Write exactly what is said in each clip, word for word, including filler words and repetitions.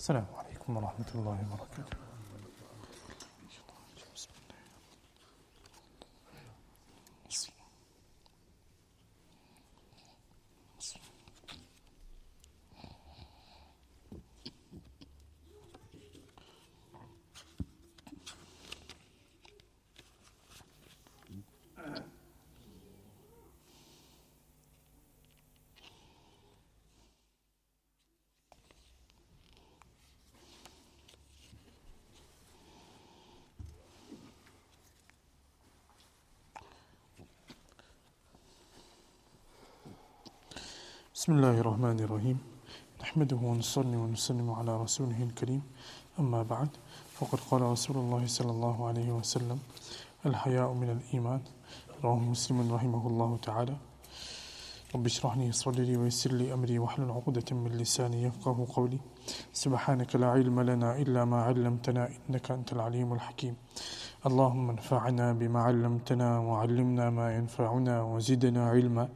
السلام عليكم ورحمة الله وبركاته. بسم الله الرحمن الرحيم نحمده ونصلي ونسلم على رسوله الكريم أما بعد فقد قال رسول الله صلى الله عليه وسلم الحياء من الإيمان رواه مسلم رحمه الله تعالى رب اشرح لي صدري ويسر لي أمري واحلل عقدة من لساني يفقهوا قولي سبحانك لا علم لنا إلا ما علمتنا إنك أنت العليم الحكيم اللهم انفعنا بما علمتنا وعلمنا ما ينفعنا وزدنا علما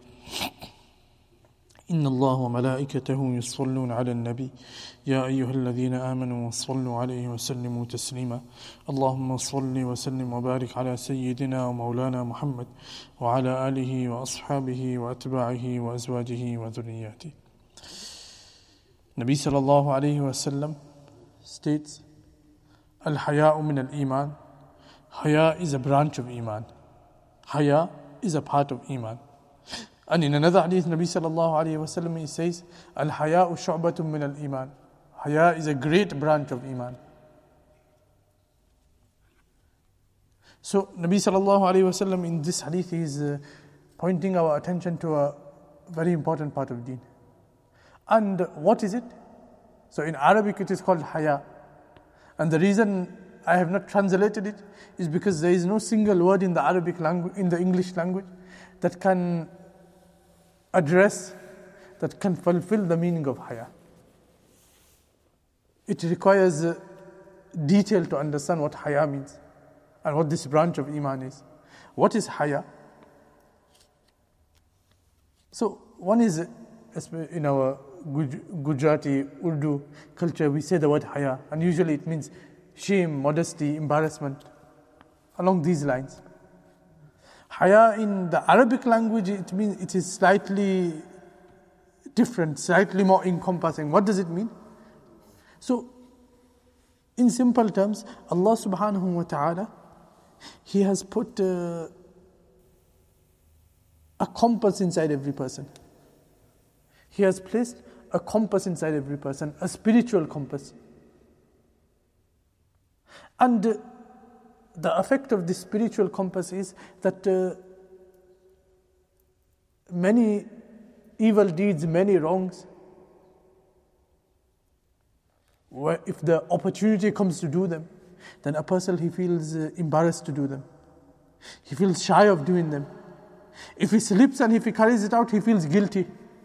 إن الله وملائكته يصلون على النبي يا أيها الذين آمنوا صلوا عليه وسلموا تسليما اللهم صل وسلم وبارك على سيدنا ومولانا محمد وعلى آله وأصحابه وأتباعه وأزواجه وذرياته. Nabi sallallahu alayhi wa sallam states, Al-Haya'u min al-Iman. Haya is a branch of Iman. Haya is a part of Iman. And in another hadith, Nabi sallallahu alayhi wa sallam, he says, Al-Haya'u shu'batun min al-Iman. Haya is a great branch of Iman. So, Nabi sallallahu alayhi wa sallam, in this hadith, he is uh, pointing our attention to a very important part of deen. And what is it? So, in Arabic, it is called Haya. And the reason I have not translated it is because there is no single word in the Arabic language, in the English language, that can address, that can fulfill the meaning of Haya. It requires uh, detail to understand what Haya means and what this branch of Iman is. What is Haya? So, one is, in our Gujarati, Urdu culture, we say the word Haya, and usually it means shame, modesty, embarrassment, along these lines. Haya in the Arabic language, it means it is slightly different, slightly more encompassing. What does it mean? So, in simple terms, Allah subhanahu wa ta'ala, He has put uh, a compass inside every person. He has placed a compass inside every person, a spiritual compass. And uh, the effect of this spiritual compass is that uh, many evil deeds, many wrongs, where if the opportunity comes to do them, then a person, he feels uh, embarrassed to do them. He feels shy of doing them. If he slips and if he carries it out, he feels guilty.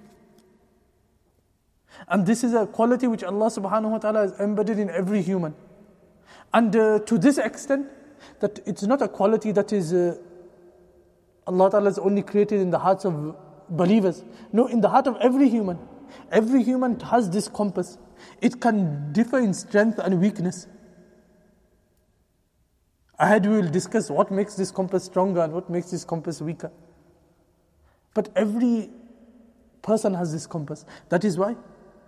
And this is a quality which Allah subhanahu wa ta'ala has embedded in every human. And uh, to this extent, that it's not a quality that is uh, Allah Ta'ala has only created in the hearts of believers. No, in the heart of every human. Every human has this compass. It can differ in strength and weakness. Ahead we will discuss what makes this compass stronger and what makes this compass weaker. But every person has this compass. That is why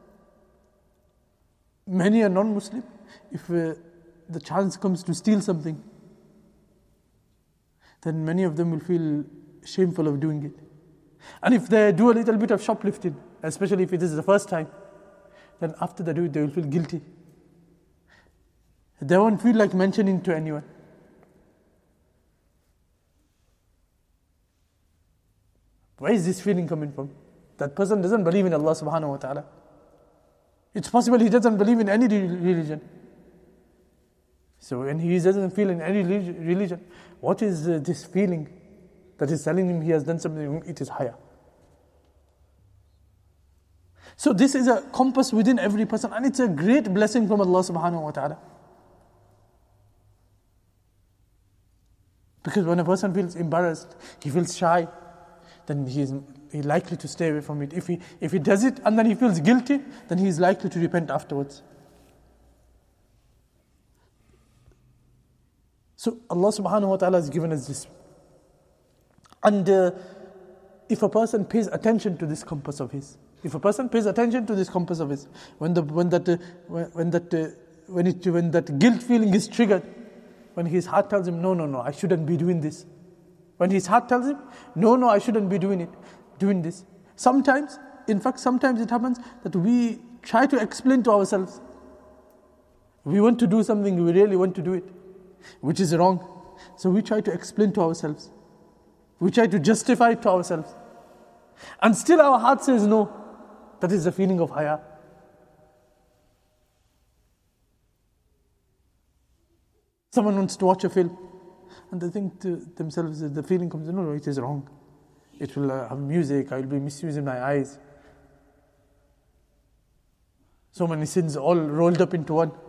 many a non-Muslim, if uh, the chance comes to steal something, then many of them will feel shameful of doing it. And if they do a little bit of shoplifting, especially if it is the first time, then after they do it, they will feel guilty. They won't feel like mentioning to anyone. Where is this feeling coming from? That person doesn't believe in Allah subhanahu wa ta'ala. It's possible he doesn't believe in any religion. So when he doesn't feel in any religion, what is uh, this feeling that is telling him he has done something wrong? It is Haya. So this is a compass within every person, and it's a great blessing from Allah subhanahu wa ta'ala. Because when a person feels embarrassed, he feels shy, then he is he's likely to stay away from it. If he if he does it and then he feels guilty, then he is likely to repent afterwards. So Allah subhanahu wa ta'ala has given us this. And uh, if a person pays attention to this compass of his, if a person pays attention to this compass of his, when the when that uh, when, when that uh, when it when that guilt feeling is triggered, when his heart tells him, no, no, no, I shouldn't be doing this. When his heart tells him, no, no, I shouldn't be doing it, doing this. Sometimes, in fact, sometimes it happens that we try to explain to ourselves. We want to do something, we really want to do it, which is wrong. So we try to explain to ourselves. We try to justify it to ourselves. And still our heart says no. That is the feeling of haya. Someone wants to watch a film, and they think to themselves, the feeling comes, no, no, it is wrong. It will uh, have music, I will be misusing my eyes. So many sins all rolled up into one.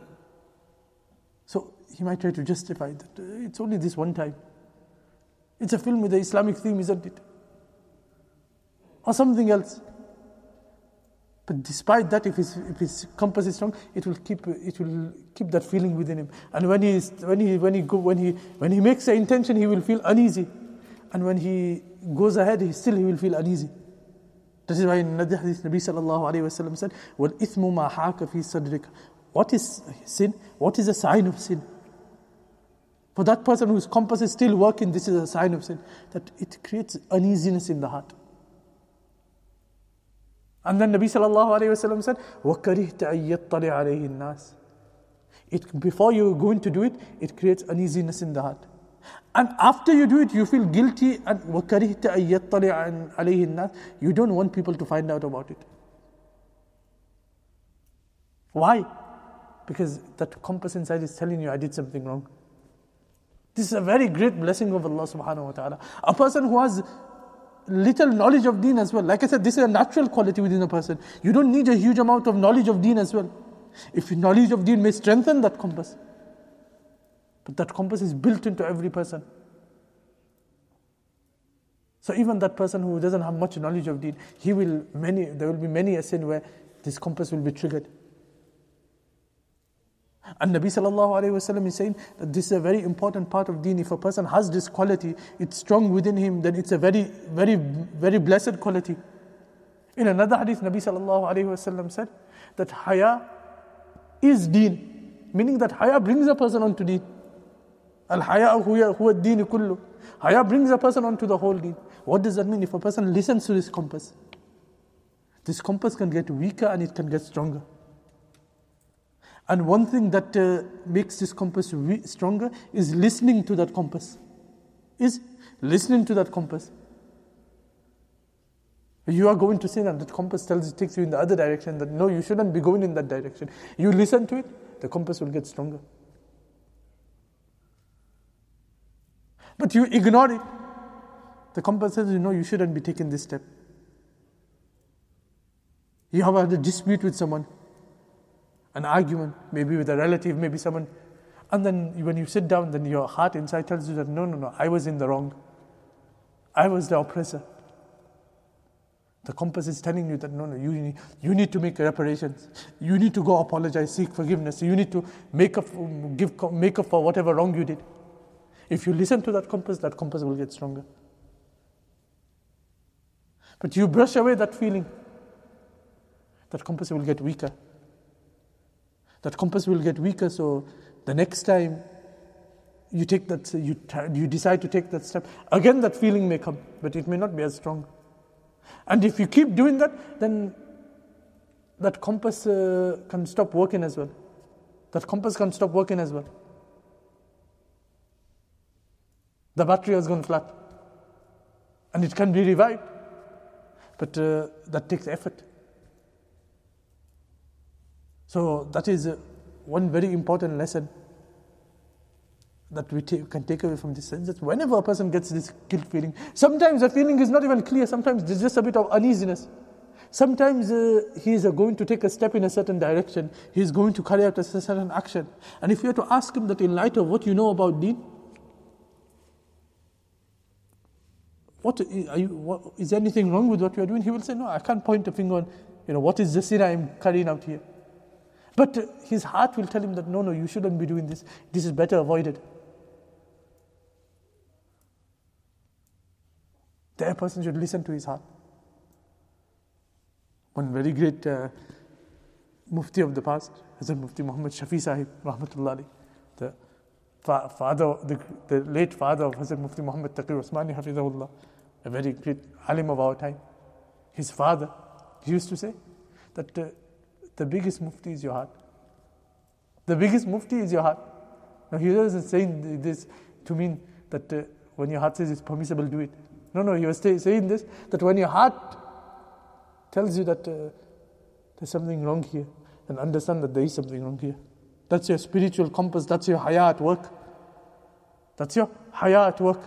So he might try to justify that. Uh, it's only this one time. It's a film with the Islamic theme, isn't it? Or something else. But despite that, if his if his compass is strong, it will keep it will keep that feeling within him. And when he is, when he when he go when he when he makes the intention, he will feel uneasy. And when he goes ahead, he still he will feel uneasy. That is why in the hadith, Nabi sallallahu alaihi wasallam said, "Wal ithmu ma haka fi sadrika." What is sin? What is a sign of sin? For that person whose compass is still working, this is a sign of sin, that it creates uneasiness in the heart. And then Nabi sallallahu alayhi wa sallam said, وَكَرِهْتَ أَن يَطَّلِعَ عَلَيْهِ النَّاسِ. It, before you go into do it, it creates uneasiness in the heart. And after you do it, you feel guilty, and وَكَرِهْتَ أَن يَطَّلِعَ عَلَيْهِ النَّاسِ. You don't want people to find out about it. Why? Because that compass inside is telling you, I did something wrong. This is a very great blessing of Allah subhanahu wa ta'ala. A person who has little knowledge of deen as well. Like I said, this is a natural quality within a person. You don't need a huge amount of knowledge of deen as well. If knowledge of deen may strengthen that compass. But that compass is built into every person. So even that person who doesn't have much knowledge of deen, he will many there will be many a sin where this compass will be triggered. And Nabi sallallahu alayhi wa sallam is saying that this is a very important part of deen. If a person has this quality, it's strong within him, then it's a very, very, very blessed quality. In another hadith, Nabi sallallahu alayhi wa sallam said that haya is deen, meaning that haya brings a person onto deen. Al-haya huwa huwa ad-deen kullu. Haya brings a person onto the whole deen. What does that mean? If a person listens to this compass, this compass can get weaker and it can get stronger. And one thing that uh, makes this compass re- stronger is listening to that compass. Is listening to that compass. You are going to sin and that compass tells you, takes you in the other direction, that no, you shouldn't be going in that direction. You listen to it, the compass will get stronger. But you ignore it, the compass says, you know, you shouldn't be taking this step. You have had a dispute with someone, an argument, maybe with a relative, maybe someone, and then when you sit down, then your heart inside tells you that no, no, no, I was in the wrong. I was the oppressor. The compass is telling you that no, no, you need, you need to make reparations. You need to go apologize, seek forgiveness. You need to make up, give, make up for whatever wrong you did. If you listen to that compass, that compass will get stronger. But you brush away that feeling, that compass will get weaker. That compass will get weaker, so the next time you take that, you you decide to take that step, again that feeling may come, but it may not be as strong. And if you keep doing that, then that compass uh, can stop working as well. That compass can stop working as well. The battery has gone flat. And it can be revived. But uh, that takes effort. So that is uh, one very important lesson that we take, can take away from this sense, that whenever a person gets this guilt feeling, sometimes the feeling is not even clear, sometimes there's just a bit of uneasiness. Sometimes uh, he is uh, going to take a step in a certain direction, he is going to carry out a certain action. And if you were to ask him that in light of what you know about deen, what, are you, what is there anything wrong with what you are doing? He will say, no, I can't point a finger on, you know, what is the sin I am carrying out here. But uh, his heart will tell him that, no, no, you shouldn't be doing this. This is better avoided. That person should listen to his heart. One very great uh, Mufti of the past, Hazrat Mufti Muhammad Shafi Sahib, Rahmatullah alayhi, the fa- father, the, the late father of Hazrat Mufti Muhammad Taqi Usmani Hafizahullah, a very great alim of our time. His father, he used to say that uh, the biggest Mufti is your heart. The biggest Mufti is your heart. Now he wasn't saying this to mean that uh, when your heart says it's permissible, do it. No, no, he was say, saying this, that when your heart tells you that uh, there's something wrong here, then understand that there is something wrong here. That's your spiritual compass, that's your haya at work. That's your haya at work.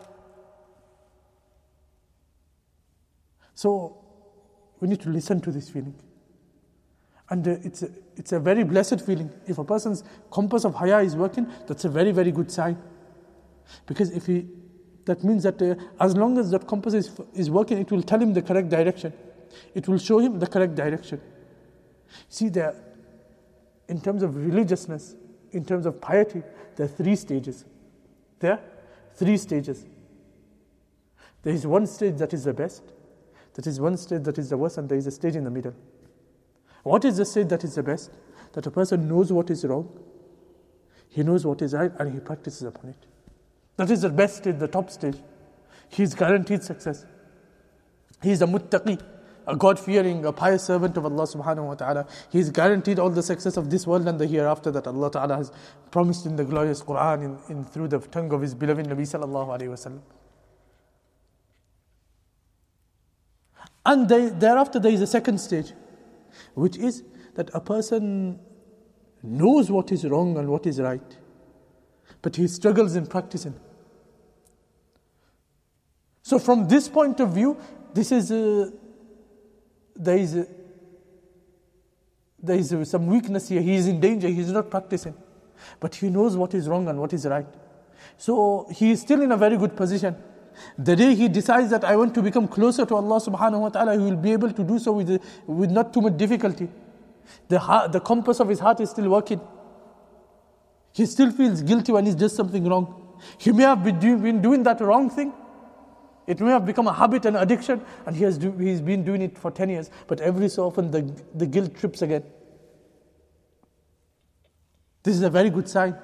So, we need to listen to this feeling. And uh, it's, a, it's a very blessed feeling. If a person's compass of haya is working, that's a very, very good sign. Because if he, that means that uh, as long as that compass is, is working, it will tell him the correct direction. It will show him the correct direction. See, there, in terms of religiousness, in terms of piety, there are three stages. There are three stages. There is one stage that is the best, there is one stage that is the worst, and there is a stage in the middle. What is the stage that is the best? That a person knows what is wrong, he knows what is right, and he practices upon it. That is the best stage, the top stage. He is guaranteed success. He is a muttaqi, a God-fearing, a pious servant of Allah subhanahu wa ta'ala. He is guaranteed all the success of this world and the hereafter that Allah ta'ala has promised in the glorious Quran, in, in through the tongue of His beloved Nabi sallallahu alayhi wa sallam. And they, thereafter there is a second stage, which is that a person knows what is wrong and what is right, but he struggles in practicing. So from this point of view, this is a, there is a, there is a, some weakness here. He is in danger. He is not practicing, but he knows what is wrong and what is right. So he is still in a very good position. The day he decides that I want to become closer to Allah subhanahu wa ta'ala, he will be able to do so with, with not too much difficulty. The heart, the compass of his heart is still working. He still feels guilty when he does something wrong. He may have been, do, been doing that wrong thing. It may have become a habit and addiction, and he has do, he's been doing it for ten years. But every so often the, the guilt trips again. This is a very good sign.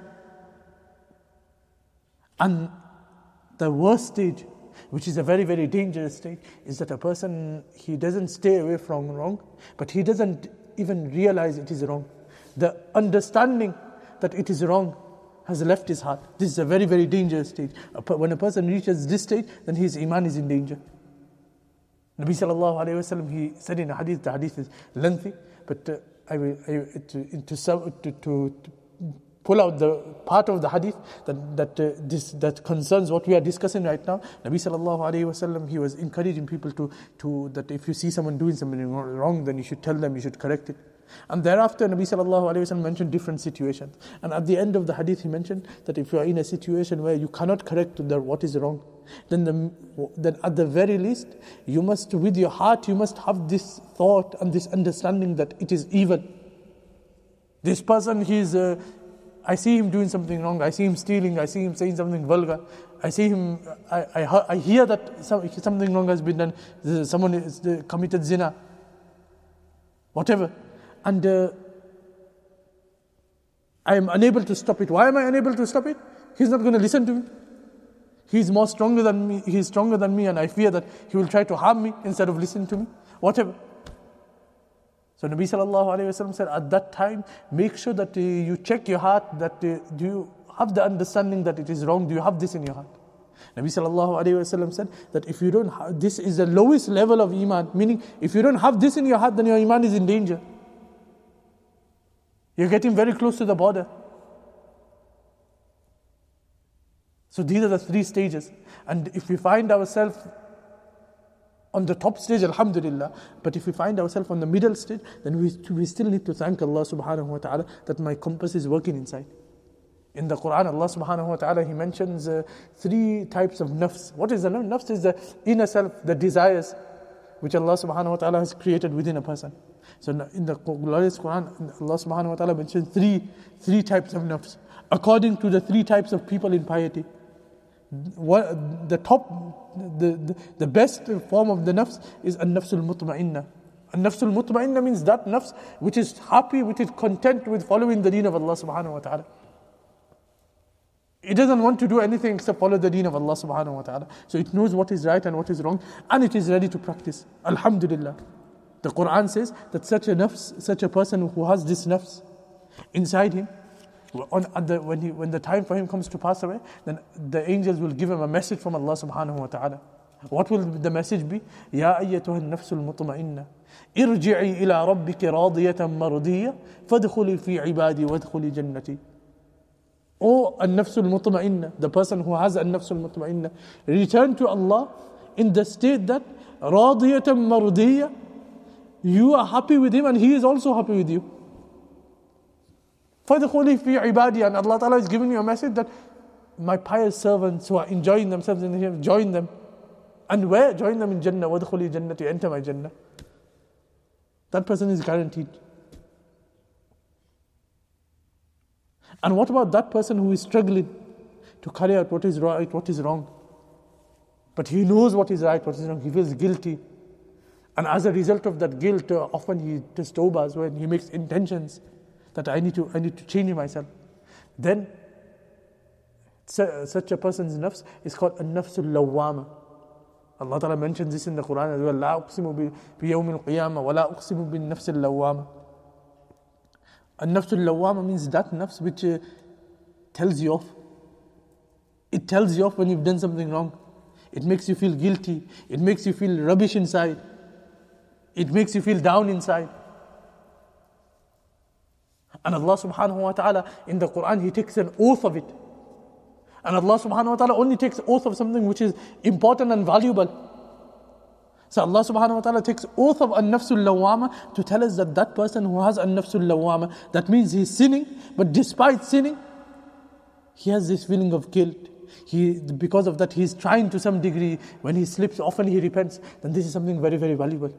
And the worst stage, which is a very, very dangerous stage, is that a person, he doesn't stay away from wrong, but he doesn't even realize it is wrong. The understanding that it is wrong has left his heart. This is a very, very dangerous stage. When a person reaches this stage, then his iman is in danger. Nabi sallallahu alayhi wa sallam, he said in a hadith, the hadith is lengthy, but uh, I will, I, to, to, to, to pull out the part of the hadith that that uh, this that concerns what we are discussing right now. Nabi sallallahu alayhi wa sallam, he was encouraging people to, to that if you see someone doing something wrong, then you should tell them, you should correct it. And thereafter, Nabi sallallahu alayhi wa sallam mentioned different situations. And at the end of the hadith, he mentioned that if you are in a situation where you cannot correct the, what is wrong, then, the, then at the very least, you must, with your heart, you must have this thought and this understanding that it is evil. This person, he is, uh, I see him doing something wrong, I see him stealing, I see him saying something vulgar, I see him, I, I, I hear that some, something wrong has been done, someone has committed zina, whatever. And uh, I am unable to stop it. Why am I unable to stop it? He's not going to listen to me. He's more stronger than me. He's stronger than me, and I fear that he will try to harm me instead of listening to me. Whatever. So Nabi sallallahu alayhi wa sallam said, at that time, make sure that uh, you check your heart, that uh, do you have the understanding that it is wrong? Do you have this in your heart? Nabi sallallahu alayhi wa sallam said that if you don't have, this is the lowest level of iman, meaning if you don't have this in your heart, then your iman is in danger. You're getting very close to the border. So these are the three stages. And if we find ourselves on the top stage, alhamdulillah, but if we find ourselves on the middle stage, then we, we still need to thank Allah subhanahu wa ta'ala that my compass is working inside. In the Quran, Allah subhanahu wa ta'ala, He mentions uh, three types of nafs. What is the nafs? Nafs is the inner self, the desires, which Allah subhanahu wa ta'ala has created within a person. So in the glorious Quran, Allah subhanahu wa ta'ala mentions three, three types of nafs, according to the three types of people in piety. What, the top, the, the, the best form of the nafs is an-nafsul mutma'inna. An-nafsul mutma'inna means that nafs which is happy, which is content with following the deen of Allah subhanahu wa ta'ala. It doesn't want to do anything except follow the deen of Allah subhanahu wa ta'ala. So it knows what is right and what is wrong, and it is ready to practice. Alhamdulillah. The Quran says that such a nafs, such a person who has this nafs inside him, on, at the, when, he, when the time for him comes to pass away, then the angels will give him a message from Allah subhanahu wa ta'ala. What will the message be? Ya ayyatuha an-nafsul mutma'inna, irji'i ila rabbiki radiyatan mardiyya, fadkhuli fi ibadi wadkhuli jannati. O an-nafsul mutma'inna, the person who has an-nafsul mutma'inna, return to Allah in the state that radiyatan mardiyya, you are happy with him and he is also happy with you. فَدْخُلِي فِي عِبَادِي, and Allah Ta'ala is giving you a message that my pious servants who are enjoying themselves in Him, join them. And where? Join them in Jannah. وَدْخُلِي جَنَّةِ, enter my Jannah. That person is guaranteed. And what about that person who is struggling to carry out what is right, what is wrong? But he knows what is right, what is wrong. He feels guilty. And as a result of that guilt, uh, often he does tawbahs when he makes intentions that I need to I need to change myself. Then such a person's nafs is called an-nafsul lawwama. Allah Ta'ala mentions this in the Quran as well. La uqsimu bi yawmil qiyamah wa la uqsimu bin nafsil lawwama. An-nafsul lawwama means that nafs which uh, tells you off. It tells you off when you've done something wrong. It makes you feel guilty. It makes you feel rubbish inside. It makes you feel down inside. And Allah subhanahu wa ta'ala in the Quran, He takes an oath of it. And Allah subhanahu wa ta'ala only takes oath of something which is important and valuable. So Allah subhanahu wa ta'ala takes oath of an-nafsul lawwama to tell us that that person who has an-nafsul lawwama, that means he's sinning, but despite sinning, he has this feeling of guilt. He, because of that, he's trying to some degree. When he slips, often he repents. Then this is something very, very valuable.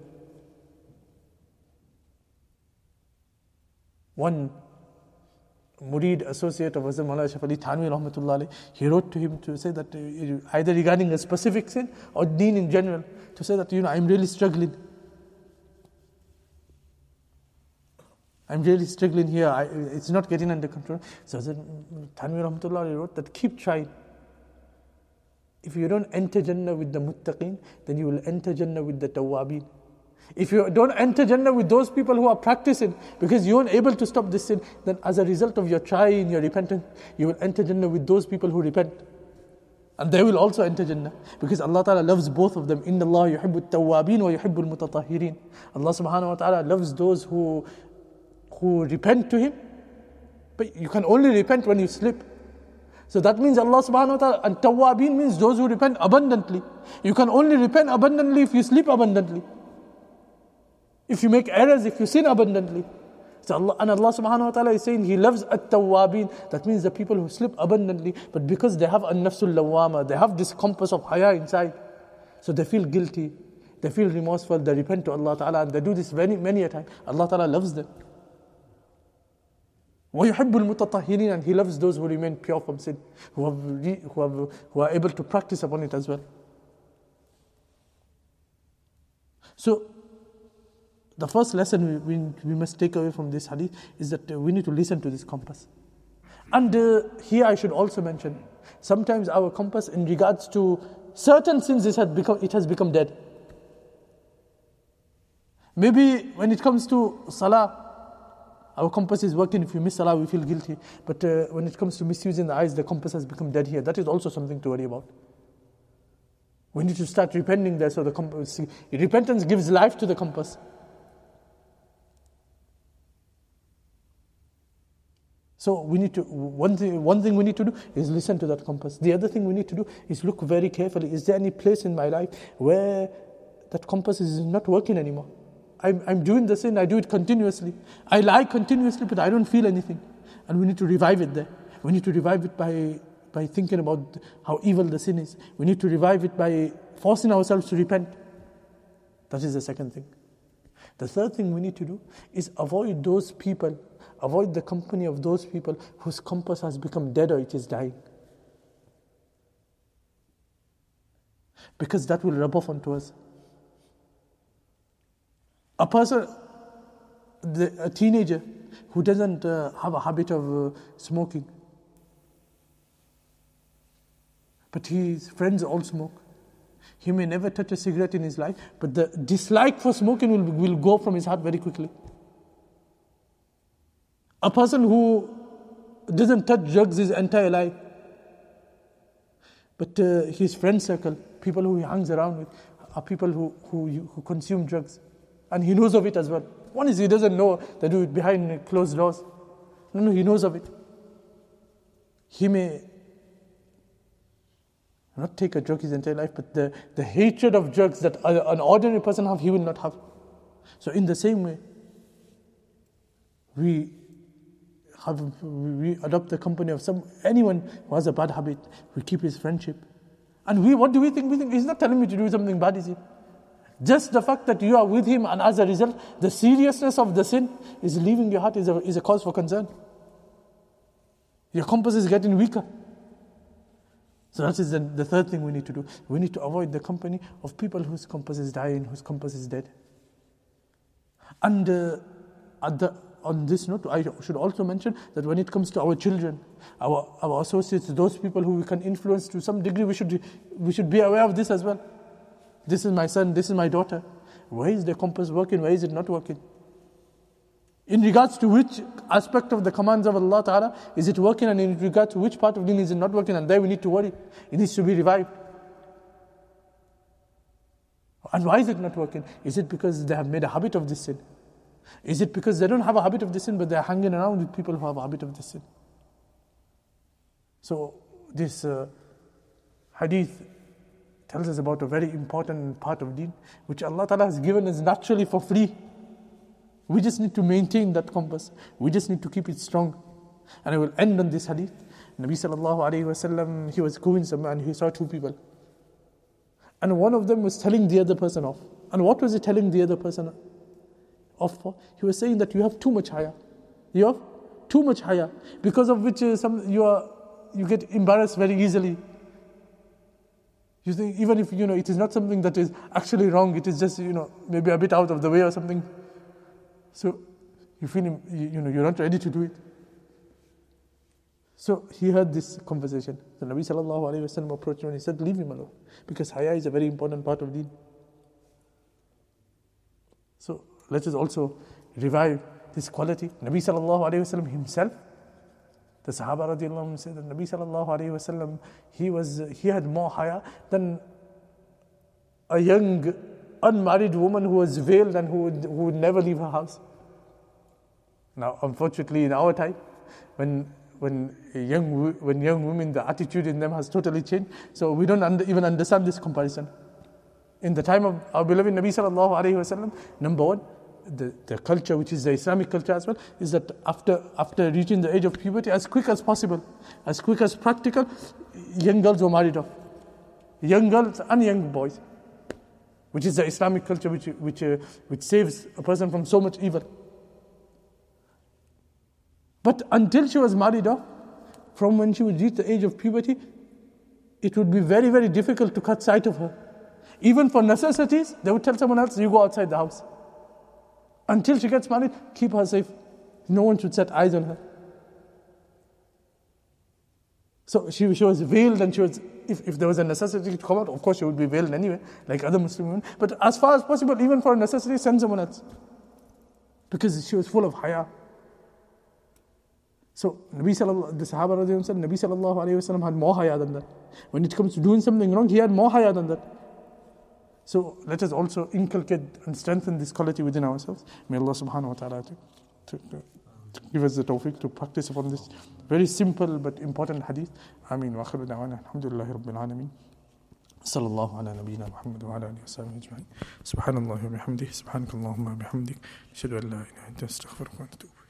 One murid associate of Hazrat Maulana Ashraf Ali Thanwi rahmatullah alayhi, he wrote to him to say that uh, either regarding a specific sin or deen in general, to say that, you know, I'm really struggling. I'm really struggling here. I, it's not getting under control. So Hazrat Thanwi rahmatullah alayhi wrote that keep trying. If you don't enter Jannah with the muttaqeen, then you will enter Jannah with the tawwabin. If you don't enter Jannah with those people who are practicing, because you aren't able to stop this sin, then as a result of your trying, your repentance, you will enter Jannah with those people who repent. And they will also enter Jannah. Because Allah Ta'ala loves both of them. إِنَّ اللَّهَ يُحِبُّ التَّوَّابِينَ وَيُحِبُّ الْمُتَطَهِّرِينَ. Allah Subhanahu wa Ta'ala loves those who, who repent to Him. But you can only repent when you slip. So that means Allah Subhanahu wa Ta'ala, and tawwabin means those who repent abundantly. You can only repent abundantly if you sleep abundantly. If you make errors, if you sin abundantly. So Allah, and Allah Subhanahu wa Ta'ala is saying He loves at-tawwabin. That means the people who slip abundantly, but because they have an-nafsul lawwama, they have this compass of haya inside, so they feel guilty, they feel remorseful, they repent to Allah Ta'ala, and they do this many, many a time. Allah Ta'ala loves them. وَيُحِبُّ الْمُتَطَهِّرِينَ, and He loves those who remain pure from sin, who, have re, who, have, who are able to practice upon it as well. So, the first lesson we, we, we must take away from this hadith is that uh, we need to listen to this compass. And uh, here I should also mention, sometimes our compass in regards to certain sins, it has become, it has become dead. Maybe when it comes to salah, our compass is working. If we miss salah, we feel guilty. But uh, when it comes to misusing the eyes, the compass has become dead here. That is also something to worry about. We need to start repenting there, so the compass, repentance gives life to the compass. So we need to, one thing, one thing we need to do is listen to that compass. The other thing we need to do is look very carefully. Is there any place in my life where that compass is not working anymore? I'm, I'm doing the sin, I do it continuously. I lie continuously, but I don't feel anything. And we need to revive it there. We need to revive it by, by thinking about how evil the sin is. We need to revive it by forcing ourselves to repent. That is the second thing. The third thing we need to do is avoid those people, avoid the company of those people whose compass has become dead or it is dying. because that will rub off onto us. A person, the, a teenager who doesn't uh, have a habit of uh, smoking, but his friends all smoke. He may never touch a cigarette in his life, but the dislike for smoking will, will go from his heart very quickly. A person who doesn't touch drugs his entire life, but uh, his friend circle, people who he hangs around with, are people who, who, who consume drugs. And he knows of it as well. One is he doesn't know, they do it behind closed doors. No, no, he knows of it. He may not take a drug his entire life, but the, the hatred of drugs that an ordinary person have, he will not have. So in the same way, we have we adopt the company of some anyone who has a bad habit. We keep his friendship. And we, what do we think? We think he's not telling me to do something bad, is he? Just the fact that you are with him, and as a result, the seriousness of the sin is leaving your heart is a, is a cause for concern. Your compass is getting weaker. So that is the, the third thing we need to do. We need to avoid the company of people whose compass is dying, whose compass is dead. And uh, at the, on this note, I should also mention that when it comes to our children, our, our associates, those people who we can influence to some degree, we should, we should be aware of this as well. This is my son, this is my daughter. Where is the compass working? Where is it not working? In regards to which aspect of the commands of Allah Ta'ala is it working, and in regard to which part of deen is it not working, and there we need to worry. It needs to be revived. And why is it not working? Is it because they have made a habit of this sin? Is it because they don't have a habit of this sin, but they are hanging around with people who have a habit of this sin? So this uh, hadith tells us about a very important part of deen, which Allah Ta'ala has given us naturally for free. We just need to maintain that compass. We just need to keep it strong. And I will end on this hadith. Nabi sallallahu alayhi wa sallam, he was going somewhere and he saw two people. And one of them was telling the other person off. And what was he telling the other person off for? He was saying that you have too much haya. You have too much haya, because of which uh, some you are you get embarrassed very easily. You think, even if you know it is not something that is actually wrong, it is just you know maybe a bit out of the way or something. So you feel you, you know you're not ready to do it. So he heard this conversation. The Nabi sallallahu alayhi wa sallam approached him and he said, leave him alone, because haya is a very important part of deen. So let us also revive this quality. Nabi sallallahu alayhi wa sallam himself, the Sahaba radiallahu anhu said that Nabi sallallahu alayhi wa sallam, he was he had more haya than a young unmarried woman who was veiled and who would, who would never leave her house. Now, unfortunately, in our time, when when young when young women, the attitude in them has totally changed, so we don't under, even understand this comparison. In the time of our beloved Nabi sallallahu alayhi wa sallam, number one, the, the culture, which is the Islamic culture as well, is that after after reaching the age of puberty, as quick as possible, as quick as practical, young girls were married off. Young girls and young boys. Which is the Islamic culture which which uh, which saves a person from so much evil. But until she was married off, from when she would reach the age of puberty, it would be very, very difficult to cut sight of her. Even for necessities, they would tell someone else, you go outside the house. Until she gets married, keep her safe. No one should set eyes on her. So she, she was veiled, and she was, if, if there was a necessity to come out, of course she would be veiled anyway, like other Muslim women. But as far as possible, even for a necessity, send someone else. Because she was full of haya. So Nabi sallallahu, the Sahaba radiallahu anhu, Nabi sallallahu alayhi wa sallam had more haya than that. When it comes to doing something wrong, he had more haya than that. So let us also inculcate and strengthen this quality within ourselves. May Allah subhanahu wa ta'ala to, to, to give us the tawfiq to practice upon this very simple but important hadith. Ameen. Wa akhiru da'wana. Alhamdulillahi rabbil alameen. Sallallahu ala nabiyyina Muhammad wa ala alihi wa sahbihi ajma'in. Subhanallah wa bihamdihi. Subhanakallahumma wa bihamdik. Ashhadu an la ilaha illa anta astaghfiruka wa atubu.